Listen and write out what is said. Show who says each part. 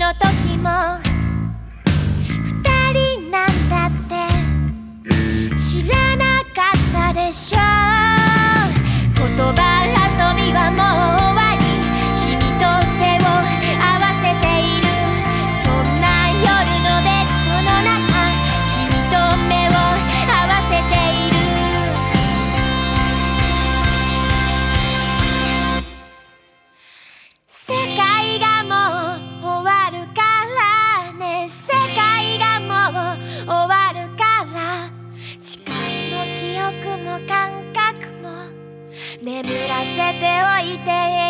Speaker 1: の時も二人なんだって知らなかったでしょ。言葉遊びはもう終わり、君と手を合わせている。そんな夜のベッドの中、君と目を合わせている。世界がもう終わるからね、世界がもう終わるから、時間も記憶も感覚も眠らせておいて。